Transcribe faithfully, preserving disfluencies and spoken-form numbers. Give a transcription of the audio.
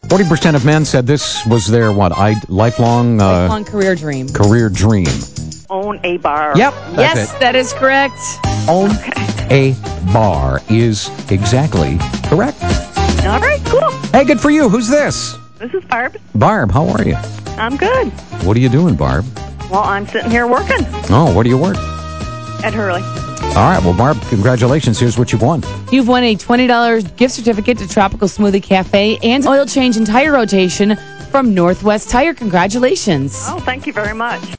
forty percent of men said this was their, what, I, lifelong, uh, lifelong career dream. Career dream. Own a bar. Yep. That's Yes, it. that is correct. Own a bar is exactly correct. All right, cool. Hey, good for you. Who's this? This is Barb. Barb, how are you? I'm good. What are you doing, Barb? Well, I'm sitting here working Oh, where do you work? at Hurley. All right, well, Barb, congratulations. Here's what you've won. You've won a twenty dollars gift certificate to Tropical Smoothie Cafe and oil change and tire rotation from Northwest Tire. Congratulations. Oh, thank you very much.